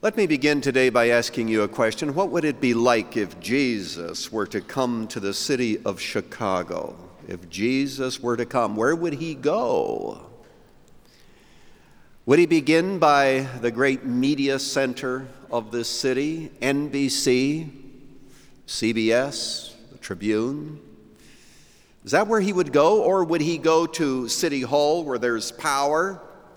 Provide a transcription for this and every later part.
Let me begin today by asking you a question. What would it be like if Jesus were to come to the city of Chicago? If Jesus were to come, where would he go? Would he begin by the great media center of this city, NBC, CBS, the Tribune? Is that where he would go? Or would he go to City Hall where there's power,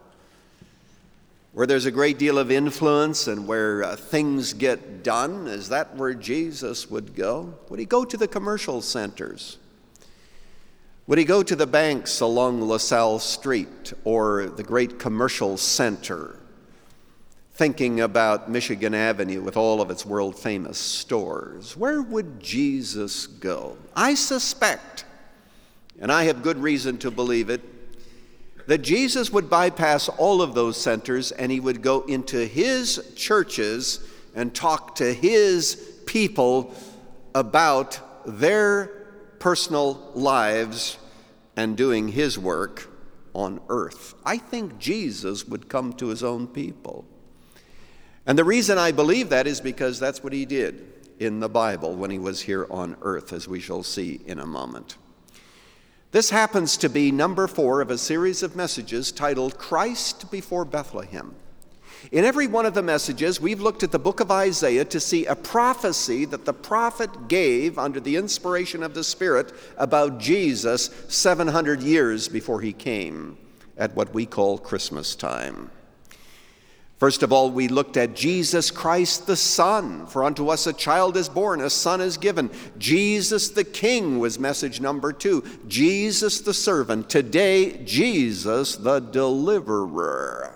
where there's a great deal of influence and where things get done? Is that where Jesus would go? Would he go to the commercial centers? Would he go to the banks along LaSalle Street or the great commercial center, thinking about Michigan Avenue with all of its world-famous stores? Where would Jesus go? I suspect, and I have good reason to believe it, that Jesus would bypass all of those centers and he would go into his churches and talk to his people about their personal lives and doing his work on earth. I think Jesus would come to his own people. And the reason I believe that is because that's what he did in the Bible when he was here on earth, as we shall see in a moment. This happens to be number 4 of a series of messages titled Christ Before Bethlehem. In every one of the messages, we've looked at the book of Isaiah to see a prophecy that the prophet gave under the inspiration of the Spirit about Jesus 700 years before he came at what we call Christmas time. First of all, we looked at Jesus Christ the Son. For unto us a child is born, a son is given. Jesus the King was message number 2. Jesus the servant. Today, Jesus the deliverer.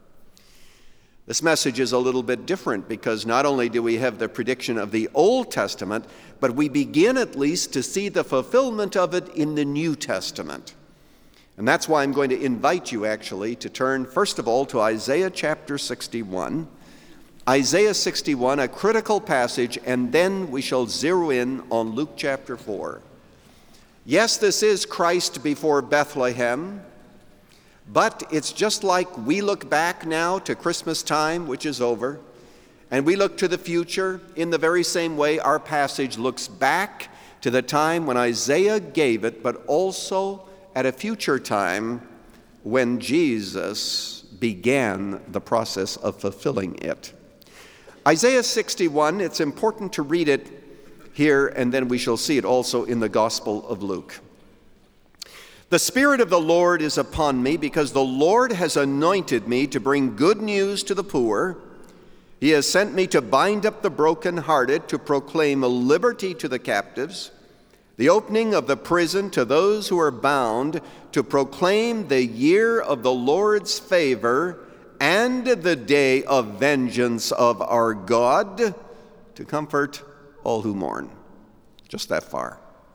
This message is a little bit different because not only do we have the prediction of the Old Testament, but we begin at least to see the fulfillment of it in the New Testament. And that's why I'm going to invite you actually to turn first of all to Isaiah chapter 61. Isaiah 61, a critical passage, and then we shall zero in on Luke chapter 4. Yes, this is Christ before Bethlehem, but it's just like we look back now to Christmas time, which is over, and we look to the future. In the very same way, our passage looks back to the time when Isaiah gave it, but also at a future time when Jesus began the process of fulfilling it. Isaiah 61, it's important to read it here, and then we shall see it also in the Gospel of Luke. The Spirit of the Lord is upon me, because the Lord has anointed me to bring good news to the poor. He has sent me to bind up the brokenhearted, to proclaim liberty to the captives, the opening of the prison to those who are bound, to proclaim the year of the Lord's favor and the day of vengeance of our God, to comfort all who mourn. Just that far.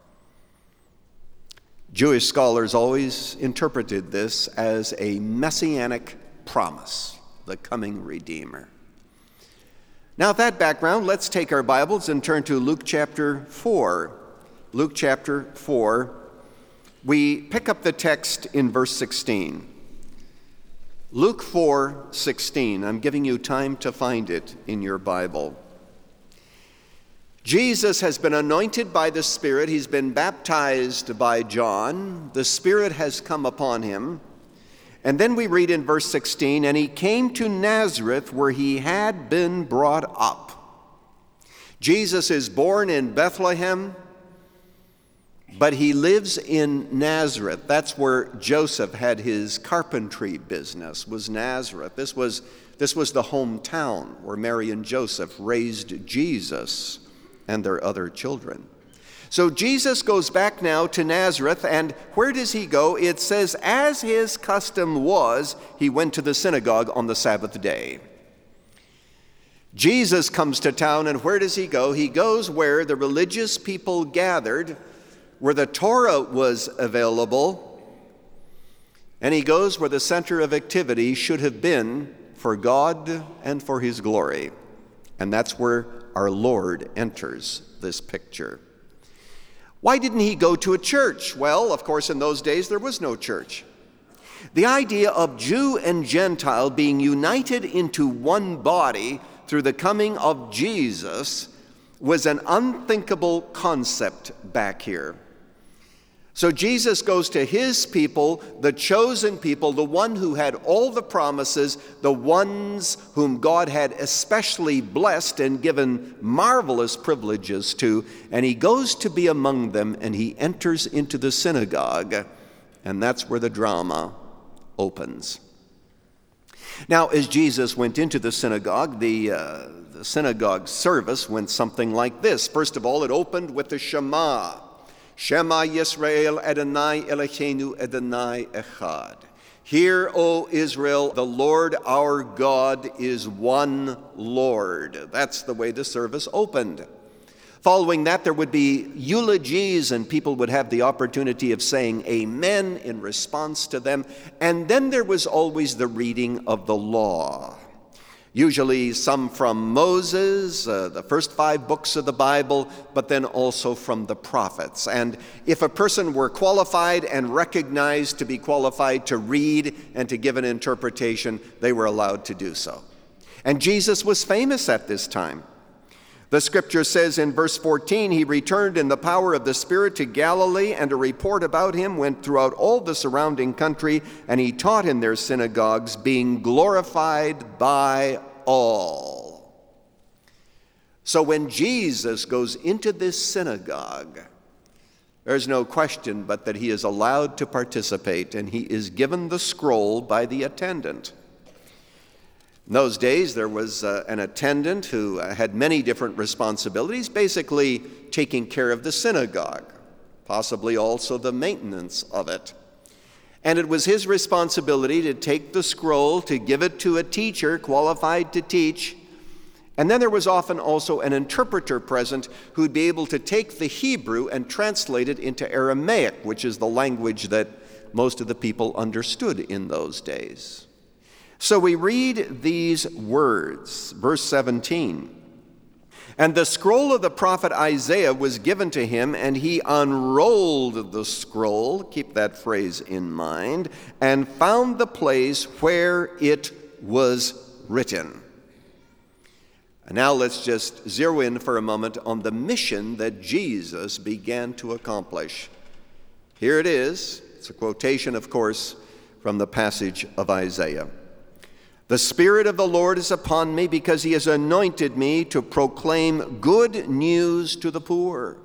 Jewish scholars always interpreted this as a messianic promise, the coming Redeemer. Now, with that background, let's take our Bibles and turn to Luke chapter 4. Luke chapter 4, we pick up the text in verse 16. Luke 4:16. I'm giving you time to find it in your Bible. Jesus has been anointed by the Spirit. He's been baptized by John. The Spirit has come upon him. And then we read in verse 16, and he came to Nazareth where he had been brought up. Jesus is born in Bethlehem, but he lives in Nazareth. That's where Joseph had his carpentry business, was Nazareth. This was the hometown where Mary and Joseph raised Jesus and their other children. So Jesus goes back now to Nazareth, and where does he go? It says, as his custom was, he went to the synagogue on the Sabbath day. Jesus comes to town, and where does he go? He goes where the religious people gathered, where the Torah was available, and he goes where the center of activity should have been for God and for his glory. And that's where our Lord enters this picture. Why didn't he go to a church? Well, of course, in those days there was no church. The idea of Jew and Gentile being united into one body through the coming of Jesus was an unthinkable concept back here. So Jesus goes to his people, the chosen people, the one who had all the promises, the ones whom God had especially blessed and given marvelous privileges to, and he goes to be among them, and he enters into the synagogue, and that's where the drama opens. Now, as Jesus went into the synagogue, the synagogue service went something like this. First of all, it opened with the Shema. Shema Yisrael Adonai Eloheinu Adonai Echad. Hear, O Israel, the Lord our God is one Lord. That's the way the service opened. Following that, there would be eulogies, and people would have the opportunity of saying amen in response to them. And then there was always the reading of the law. Usually some from Moses, the first 5 books of the Bible, but then also from the prophets. And if a person were qualified and recognized to be qualified to read and to give an interpretation, they were allowed to do so. And Jesus was famous at this time. The scripture says in verse 14, he returned in the power of the Spirit to Galilee, and a report about him went throughout all the surrounding country, and he taught in their synagogues, being glorified by all. So when Jesus goes into this synagogue, there's no question but that he is allowed to participate, and he is given the scroll by the attendant. In those days, there was an attendant who had many different responsibilities, basically taking care of the synagogue, possibly also the maintenance of it. And it was his responsibility to take the scroll, to give it to a teacher qualified to teach. And then there was often also an interpreter present who'd be able to take the Hebrew and translate it into Aramaic, which is the language that most of the people understood in those days. So we read these words, verse 17. And the scroll of the prophet Isaiah was given to him, and he unrolled the scroll, keep that phrase in mind, and found the place where it was written. And now let's just zero in for a moment on the mission that Jesus began to accomplish. Here it is. It's a quotation, of course, from the passage of Isaiah. The Spirit of the Lord is upon me, because he has anointed me to proclaim good news to the poor.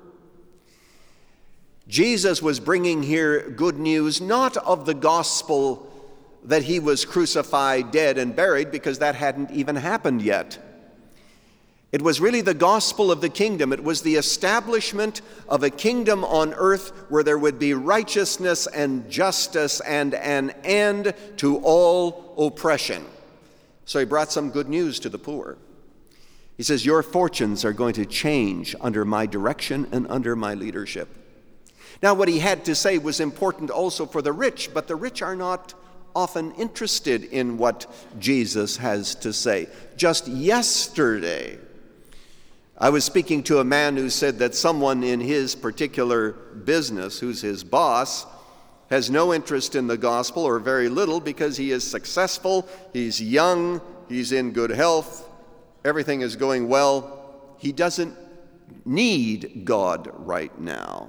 Jesus was bringing here good news, not of the gospel that he was crucified, dead, and buried, because that hadn't even happened yet. It was really the gospel of the kingdom. It was the establishment of a kingdom on earth where there would be righteousness and justice and an end to all oppression. So he brought some good news to the poor. He says, your fortunes are going to change under my direction and under my leadership. Now, what he had to say was important also for the rich, but the rich are not often interested in what Jesus has to say. Just yesterday, I was speaking to a man who said that someone in his particular business, who's his boss, has no interest in the gospel, or very little, because he is successful, he's young, he's in good health, everything is going well. He doesn't need God right now.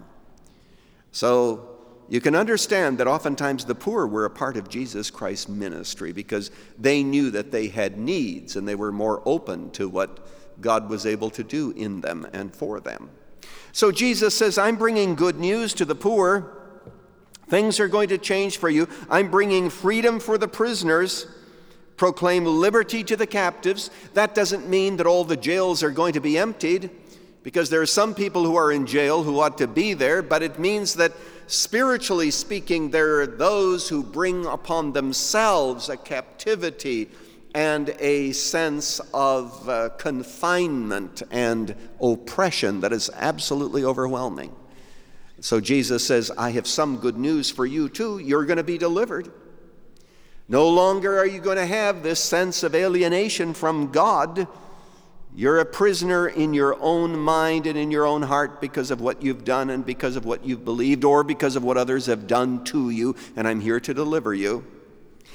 So you can understand that oftentimes the poor were a part of Jesus Christ's ministry, because they knew that they had needs, and they were more open to what God was able to do in them and for them. So Jesus says, I'm bringing good news to the poor. Things are going to change for you. I'm bringing freedom for the prisoners, proclaim liberty to the captives. That doesn't mean that all the jails are going to be emptied, because there are some people who are in jail who ought to be there, but it means that spiritually speaking, there are those who bring upon themselves a captivity and a sense of confinement and oppression that is absolutely overwhelming. So Jesus says, I have some good news for you too. You're going to be delivered. No longer are you going to have this sense of alienation from God. You're a prisoner in your own mind and in your own heart because of what you've done and because of what you've believed, or because of what others have done to you, and I'm here to deliver you.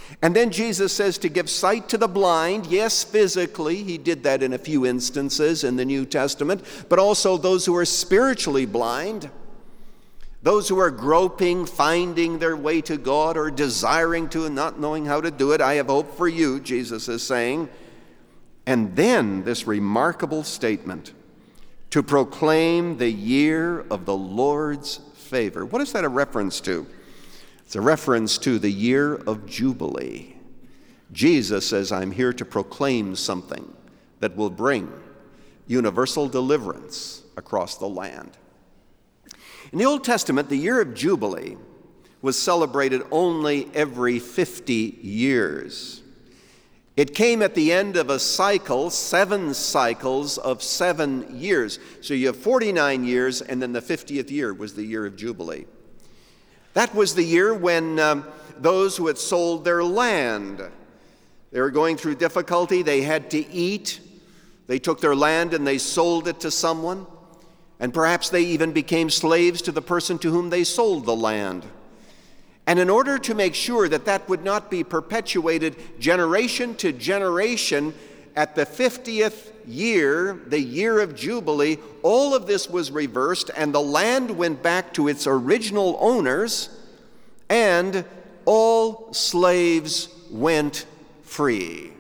And then Jesus says to give sight to the blind. Yes, physically, he did that in a few instances in the New Testament, but also those who are spiritually blind, those who are groping, finding their way to God, or desiring to and not knowing how to do it. I have hope for you, Jesus is saying. And then this remarkable statement, to proclaim the year of the Lord's favor. What is that a reference to? It's a reference to the year of Jubilee. Jesus says, I'm here to proclaim something that will bring universal deliverance across the land. In the Old Testament, the year of Jubilee was celebrated only every 50 years. It came at the end of a cycle, 7 cycles of 7 years. So you have 49 years, and then the 50th year was the year of Jubilee. That was the year when those who had sold their land, they were going through difficulty, they had to eat. They took their land and they sold it to someone. And perhaps they even became slaves to the person to whom they sold the land. And in order to make sure that that would not be perpetuated generation to generation, at the 50th year, the year of Jubilee, all of this was reversed and the land went back to its original owners and all slaves went free.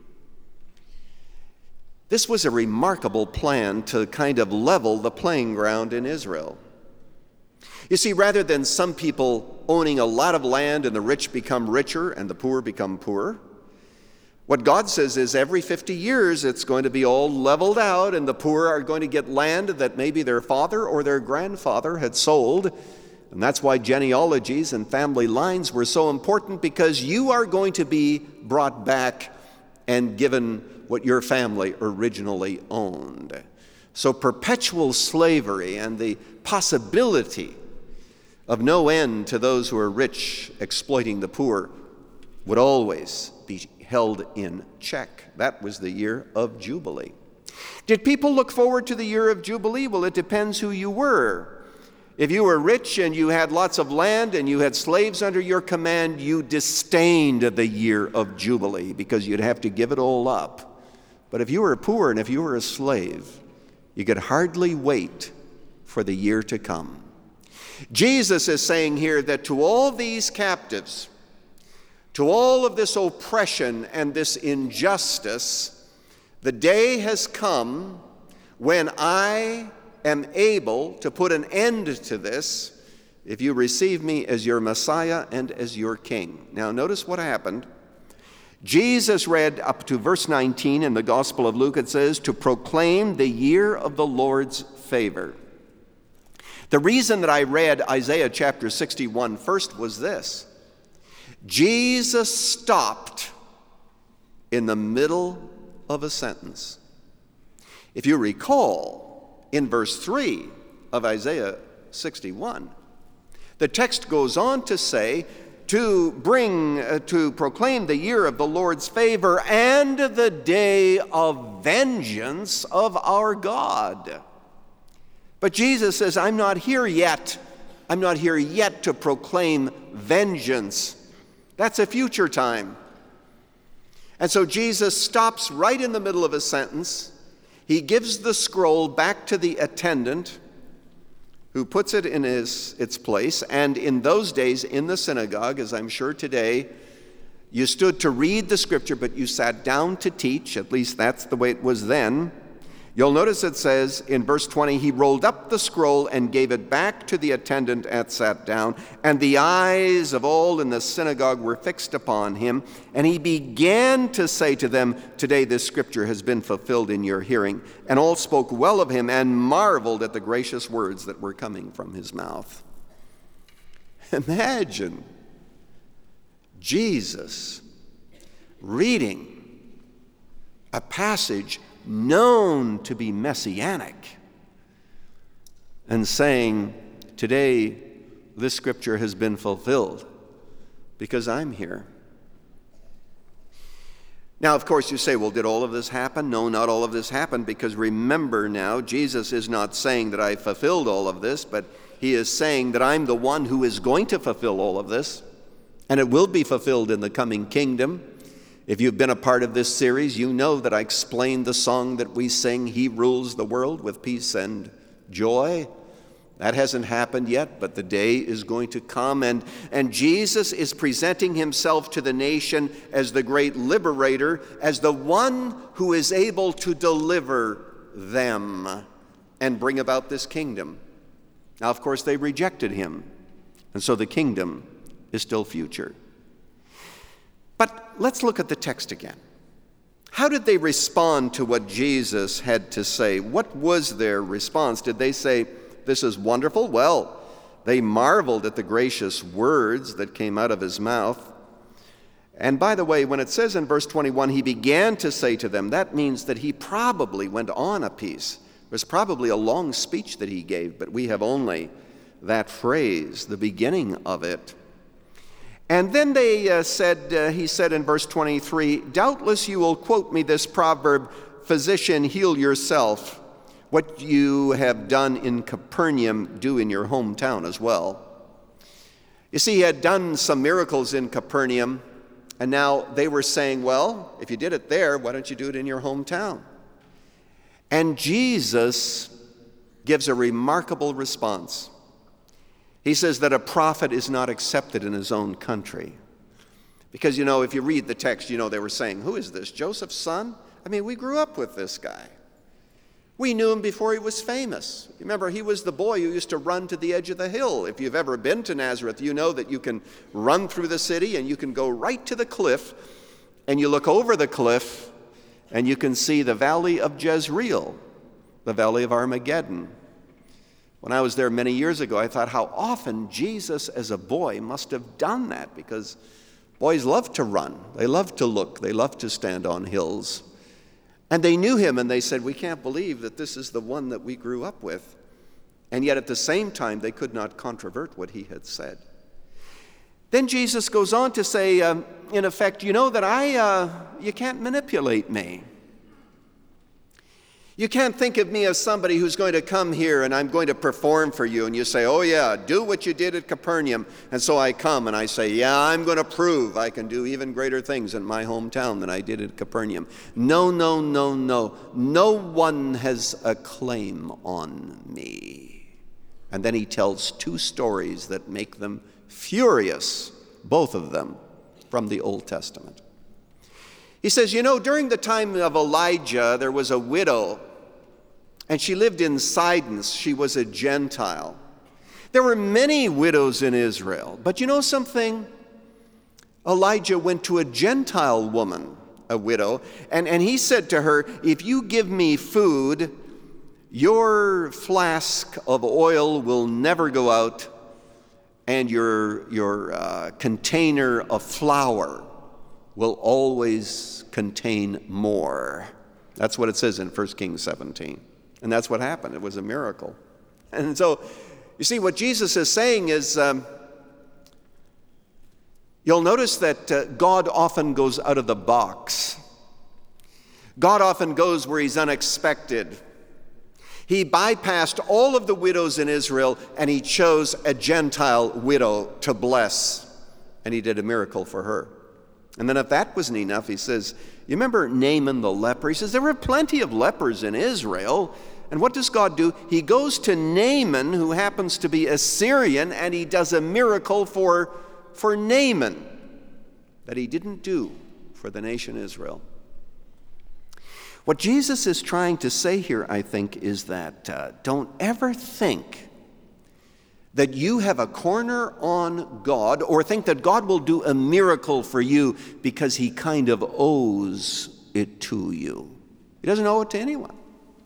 This was a remarkable plan to kind of level the playing ground in Israel. You see, rather than some people owning a lot of land and the rich become richer and the poor become poorer, what God says is every 50 years it's going to be all leveled out and the poor are going to get land that maybe their father or their grandfather had sold. And that's why genealogies and family lines were so important, because you are going to be brought back and given what your family originally owned. So perpetual slavery and the possibility of no end to those who are rich exploiting the poor would always be held in check. That was the year of Jubilee. Did people look forward to the year of Jubilee? Well, it depends who you were. If you were rich and you had lots of land and you had slaves under your command, you disdained the year of Jubilee because you'd have to give it all up. But if you were poor and if you were a slave, you could hardly wait for the year to come. Jesus is saying here that to all these captives, to all of this oppression and this injustice, the day has come when I am able to put an end to this if you receive me as your Messiah and as your King. Now notice what happened. Jesus read up to verse 19 in the Gospel of Luke. It says, to proclaim the year of the Lord's favor. The reason that I read Isaiah chapter 61 first was this. Jesus stopped in the middle of a sentence. If you recall, in verse 3 of Isaiah 61, the text goes on to say, to proclaim the year of the Lord's favor and the day of vengeance of our God. But Jesus says, I'm not here yet. I'm not here yet to proclaim vengeance. That's a future time. And so Jesus stops right in the middle of a sentence. He gives the scroll back to the attendant, who puts it in its place. And in those days in the synagogue, as I'm sure today, you stood to read the scripture, but you sat down to teach. At least that's the way it was then. You'll notice it says in verse 20, he rolled up the scroll and gave it back to the attendant and sat down. And the eyes of all in the synagogue were fixed upon him. And he began to say to them, today this scripture has been fulfilled in your hearing. And all spoke well of him and marveled at the gracious words that were coming from his mouth. Imagine Jesus reading a passage known to be messianic and saying, today this scripture has been fulfilled because I'm here. Now, of course, you say, well, did all of this happen? No, not all of this happened, because remember now, Jesus is not saying that I fulfilled all of this, but he is saying that I'm the one who is going to fulfill all of this. And it will be fulfilled in the coming kingdom. If you've been a part of this series, you know that I explained the song that we sing, He Rules the World with Peace and Joy. That hasn't happened yet, but the day is going to come, and Jesus is presenting himself to the nation as the great liberator, as the one who is able to deliver them and bring about this kingdom. Now, of course, they rejected him, and so the kingdom is still future. But let's look at the text again. How did they respond to what Jesus had to say? What was their response? Did they say, "This is wonderful"? Well, they marveled at the gracious words that came out of his mouth. And by the way, when it says in verse 21, he began to say to them, that means that he probably went on a piece. It was probably a long speech that he gave, but we have only that phrase, the beginning of it. And then he said in verse 23, "Doubtless you will quote me this proverb, 'Physician, heal yourself. What you have done in Capernaum, do in your hometown as well.'" You see, he had done some miracles in Capernaum, and now they were saying, "Well, if you did it there, why don't you do it in your hometown?" And Jesus gives a remarkable response. He says that a prophet is not accepted in his own country. Because, if you read the text, they were saying, "Who is this, Joseph's son? I mean, we grew up with this guy. We knew him before he was famous. Remember, he was the boy who used to run to the edge of the hill. If you've ever been to Nazareth, you know that you can run through the city and you can go right to the cliff, and you look over the cliff and you can see the valley of Jezreel, the valley of Armageddon." When I was there many years ago, I thought how often Jesus as a boy must have done that, because boys love to run. They love to look. They love to stand on hills. And they knew him, and they said, "We can't believe that this is the one that we grew up with." And yet at the same time, they could not controvert what he had said. Then Jesus goes on to say, in effect, "You know that you can't manipulate me. You can't think of me as somebody who's going to come here and I'm going to perform for you." And you say, "Oh yeah, do what you did at Capernaum." And so I come and I say, "Yeah, I'm going to prove I can do even greater things in my hometown than I did at Capernaum." No, no, no, no. No one has a claim on me. And then he tells two stories that make them furious, both of them from the Old Testament. He says, during the time of Elijah, there was a widow, and she lived in Sidon. She was a Gentile. There were many widows in Israel, but you know something? Elijah went to a Gentile woman, a widow, and he said to her, "If you give me food, your flask of oil will never go out, and your container of flour will always contain more." That's what it says in 1 Kings 17. And that's what happened. It was a miracle. And so, you see, what Jesus is saying is, you'll notice that God often goes out of the box. God often goes where he's unexpected. He bypassed all of the widows in Israel, and he chose a Gentile widow to bless. And he did a miracle for her. And then if that wasn't enough, he says, you remember Naaman the leper? He says, there were plenty of lepers in Israel. And what does God do? He goes to Naaman, who happens to be a Syrian, and he does a miracle for Naaman that he didn't do for the nation Israel. What Jesus is trying to say here, I think, is that don't ever think that you have a corner on God, or think that God will do a miracle for you because he kind of owes it to you. He doesn't owe it to anyone.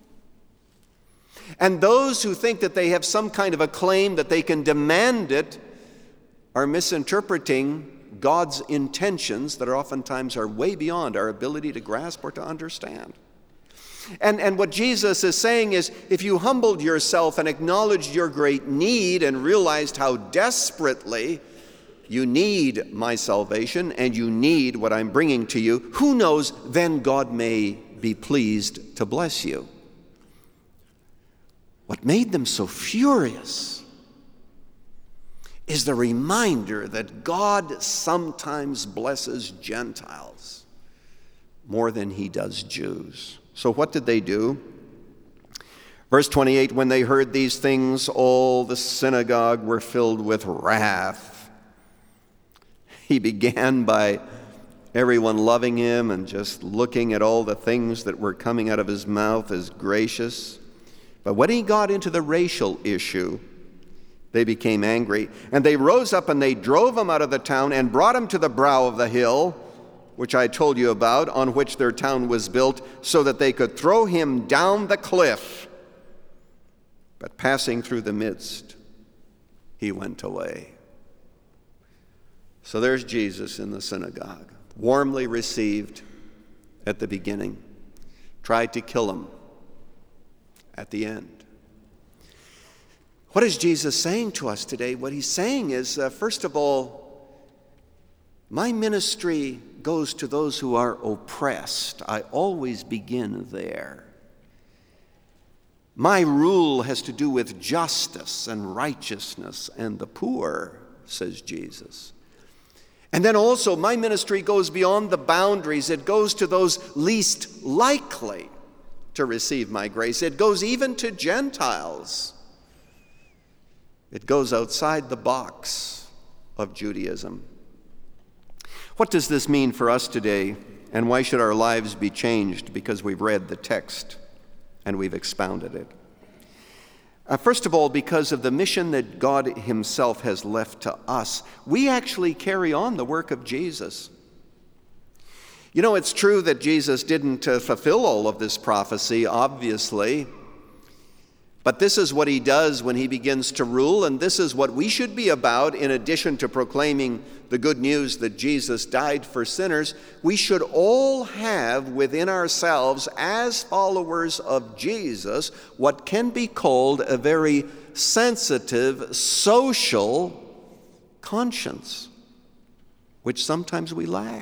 And those who think that they have some kind of a claim that they can demand it are misinterpreting God's intentions that are oftentimes are way beyond our ability to grasp or to understand. And what Jesus is saying is, if you humbled yourself and acknowledged your great need and realized how desperately you need my salvation and you need what I'm bringing to you, who knows, then God may be pleased to bless you. What made them so furious is the reminder that God sometimes blesses Gentiles more than he does Jews. So what did they do? Verse 28, when they heard these things, all the synagogue were filled with wrath. He began by everyone loving him and just looking at all the things that were coming out of his mouth as gracious. But when he got into the racial issue, they became angry. And they rose up and they drove him out of the town and brought him to the brow of the hill, which I told you about, on which their town was built, so that they could throw him down the cliff. But passing through the midst, he went away. So there's Jesus in the synagogue, warmly received at the beginning, tried to kill him at the end. What is Jesus saying to us today? What he's saying is, first of all, my ministry goes to those who are oppressed. I always begin there. My rule has to do with justice and righteousness and the poor, says Jesus. And then also, my ministry goes beyond the boundaries. It goes to those least likely to receive my grace. It goes even to Gentiles. It goes outside the box of Judaism. What does this mean for us today, and why should our lives be changed because we've read the text and we've expounded it? First of all, because of the mission that God himself has left to us, we actually carry on the work of Jesus. You know, it's true that Jesus didn't fulfill all of this prophecy, obviously, but this is what he does when he begins to rule, and this is what we should be about. In addition to proclaiming the good news that Jesus died for sinners, we should all have within ourselves, as followers of Jesus, what can be called a very sensitive social conscience, which sometimes we lack.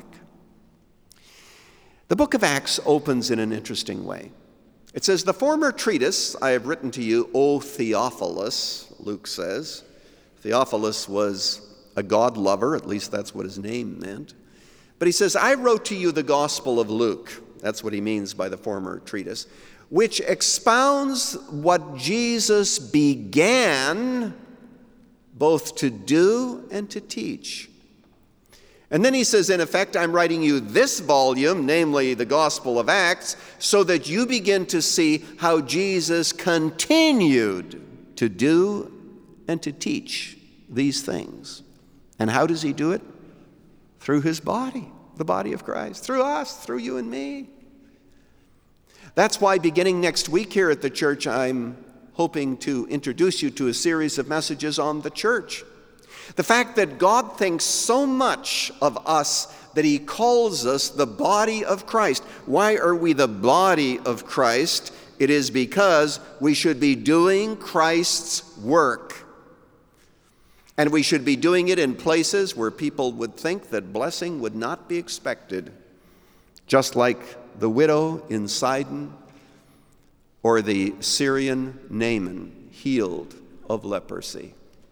The book of Acts opens in an interesting way. It says, "The former treatise I have written to you, O Theophilus," Luke says. Theophilus was a God lover, at least that's what his name meant. But he says, "I wrote to you the Gospel of Luke." That's what he means by the former treatise, which expounds what Jesus began both to do and to teach. And then he says, in effect, I'm writing you this volume, namely the Gospel of Acts, so that you begin to see how Jesus continued to do and to teach these things. And how does he do it? Through his body, the body of Christ, through us, through you and me. That's why beginning next week here at the church, I'm hoping to introduce you to a series of messages on the church. The fact that God thinks so much of us that he calls us the body of Christ. Why are we the body of Christ? It is because we should be doing Christ's work. And we should be doing it in places where people would think that blessing would not be expected. Just like the widow in Sidon or the Syrian Naaman, healed of leprosy.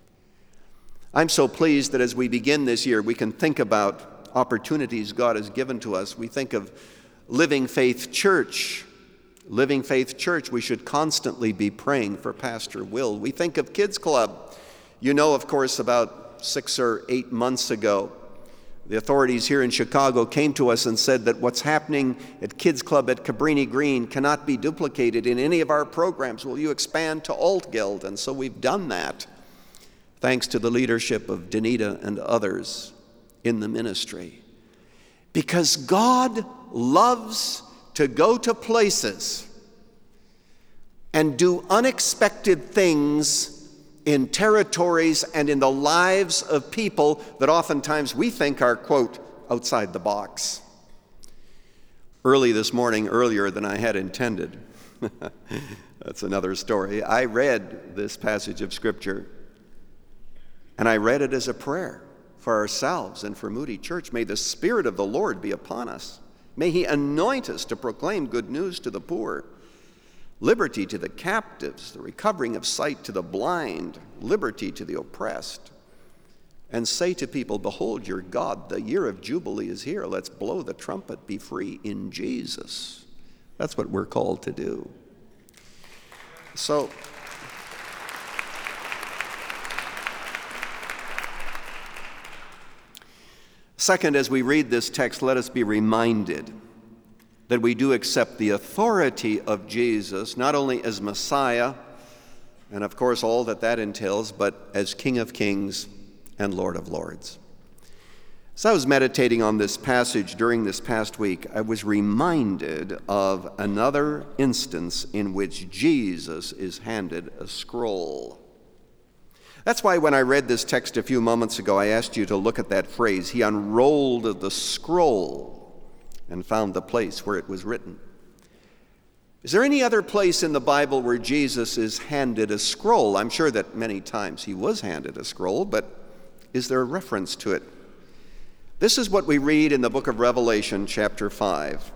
I'm so pleased that as we begin this year, we can think about opportunities God has given to us. We think of Living Faith Church. Living Faith Church, we should constantly be praying for Pastor Will. We think of Kids Club. You know, of course, about 6 or 8 months ago, the authorities here in Chicago came to us and said that what's happening at Kids Club at Cabrini Green cannot be duplicated in any of our programs. Will you expand to Altgeld? And so we've done that, thanks to the leadership of Danita and others in the ministry. Because God loves to go to places and do unexpected things in territories and in the lives of people that oftentimes we think are, quote, outside the box. Early this morning, earlier than I had intended, that's another story, I read this passage of Scripture, and I read it as a prayer for ourselves and for Moody Church. May the Spirit of the Lord be upon us. May he anoint us to proclaim good news to the poor, liberty to the captives, the recovering of sight to the blind, liberty to the oppressed, and say to people, behold your God, the year of Jubilee is here. Let's blow the trumpet, be free in Jesus. That's what we're called to do. So, second, as we read this text, let us be reminded that we do accept the authority of Jesus, not only as Messiah, and of course all that entails, but as King of Kings and Lord of Lords. As I was meditating on this passage during this past week, I was reminded of another instance in which Jesus is handed a scroll. That's why when I read this text a few moments ago, I asked you to look at that phrase. He unrolled the scroll and found the place where it was written. Is there any other place in the Bible where Jesus is handed a scroll? I'm sure that many times he was handed a scroll, but is there a reference to it? This is what we read in the book of Revelation, chapter 5.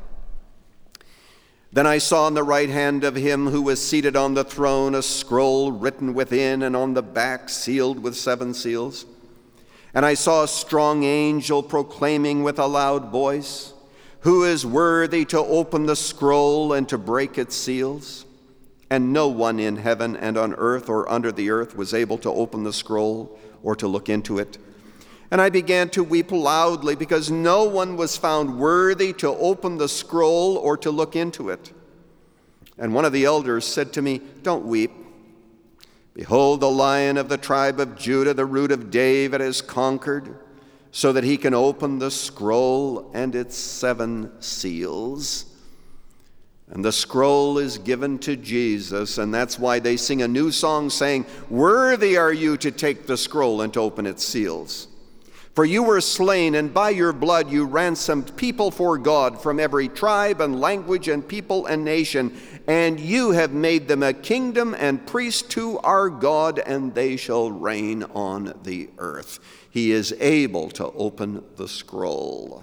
Then I saw in the right hand of him who was seated on the throne a scroll written within and on the back, sealed with 7 seals. And I saw a strong angel proclaiming with a loud voice, "Who is worthy to open the scroll and to break its seals?" And no one in heaven and on earth or under the earth was able to open the scroll or to look into it. And I began to weep loudly because no one was found worthy to open the scroll or to look into it. And one of the elders said to me, "Don't weep. Behold, the Lion of the tribe of Judah, the Root of David, has conquered, so that he can open the scroll and its 7 seals." And the scroll is given to Jesus, and that's why they sing a new song saying, "Worthy are you to take the scroll and to open its seals. For you were slain, and by your blood you ransomed people for God from every tribe and language and people and nation, and you have made them a kingdom and priests to our God, and they shall reign on the earth." He is able to open the scroll.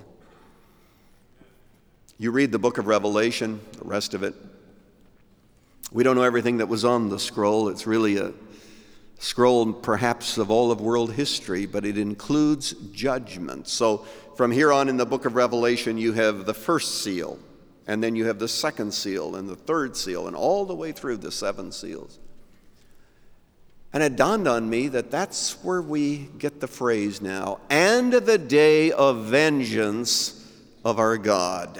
You read the book of Revelation, the rest of it. We don't know everything that was on the scroll. It's really a scroll perhaps of all of world history, but it includes judgment. So from here on in the book of Revelation, you have the first seal, and then you have the second seal and the third seal, and all the way through the 7 seals. And it dawned on me that that's where we get the phrase now, "and the day of vengeance of our God."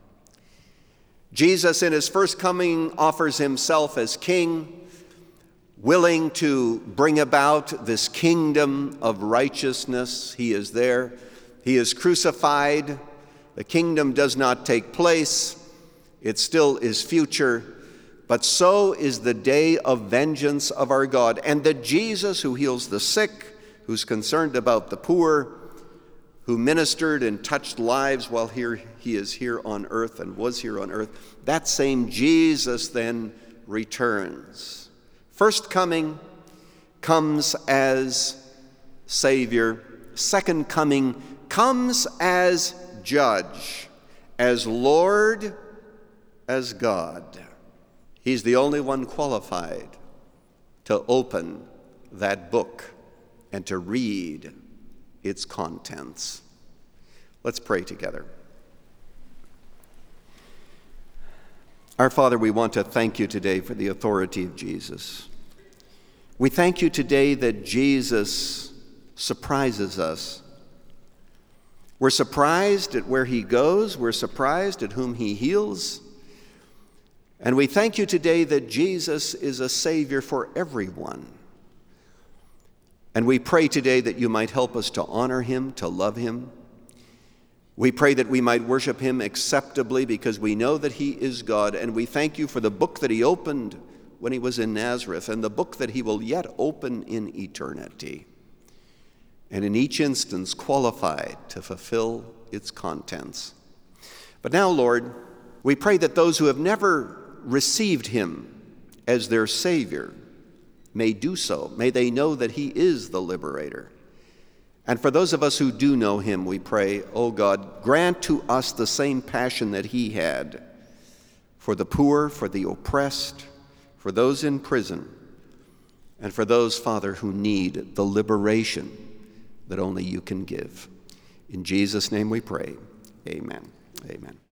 Jesus in his first coming offers himself as king, willing to bring about this kingdom of righteousness. He is there. He is crucified. The kingdom does not take place. It still is future. But so is the day of vengeance of our God. And the Jesus who heals the sick, who's concerned about the poor, who ministered and touched lives while he is here on earth and was here on earth, that same Jesus then returns. First coming comes as Savior. Second coming comes as Judge, as Lord, as God. He's the only one qualified to open that book and to read its contents. Let's pray together. Our Father, we want to thank you today for the authority of Jesus. We thank you today that Jesus surprises us. We're surprised at where he goes. We're surprised at whom he heals. And we thank you today that Jesus is a Savior for everyone. And we pray today that you might help us to honor him, to love him. We pray that we might worship him acceptably because we know that he is God. And we thank you for the book that he opened when he was in Nazareth and the book that he will yet open in eternity. And in each instance qualified to fulfill its contents. But now, Lord, we pray that those who have never received him as their Savior may do so. May they know that he is the liberator. And for those of us who do know him, we pray, oh God, grant to us the same passion that he had for the poor, for the oppressed, for those in prison, and for those, Father, who need the liberation that only you can give. In Jesus' name we pray. Amen. Amen.